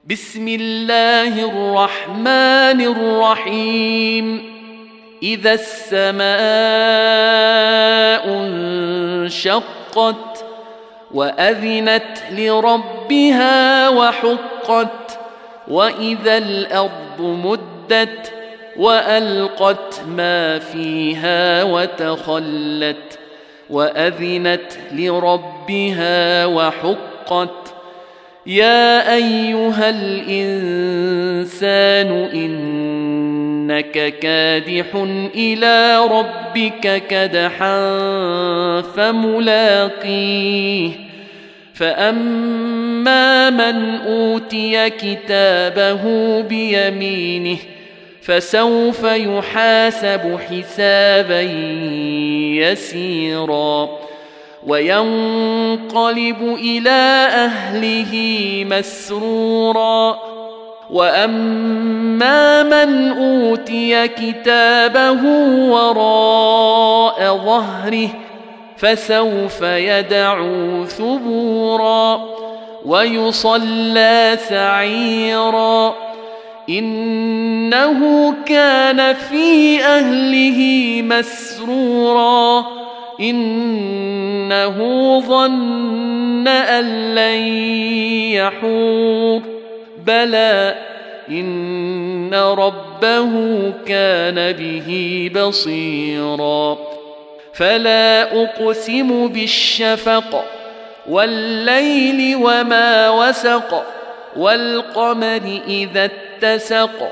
بسم الله الرحمن الرحيم. إذا السماء انشقت وأذنت لربها وحقت وإذا الأرض مدت وألقت ما فيها وتخلت وأذنت لربها وحقت يا أيها الإنسان إنك كادح إلى ربك كدحا فملاقيه فأما من أوتي كتابه بيمينه فسوف يحاسب حسابا يسيرا وينقلب إلى أهله مسرورا وأما من أوتي كتابه وراء ظهره فسوف يدعو ثبورا ويصلى سعيرا إنه كان في أهله مسرورا إنه ظن أن لن يحور بلى إن ربه كان به بصيرا فلا أقسم بالشفق والليل وما وسق والقمر إذا اتسق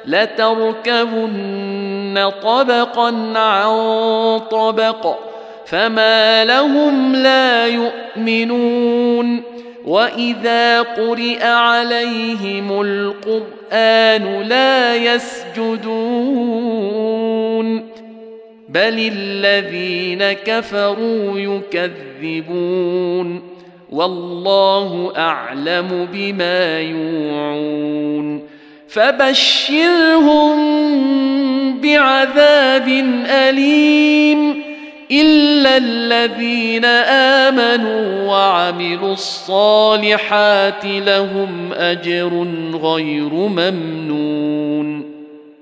لتركبن طبقا عن طبق فما لهم لا يؤمنون وإذا قرئ عليهم القرآن لا يسجدون بل الذين كفروا يكذبون والله أعلم بما يوعون فبشرهم بعذاب أليم إلا الذين آمنوا وعملوا الصالحات لهم أجر غير ممنون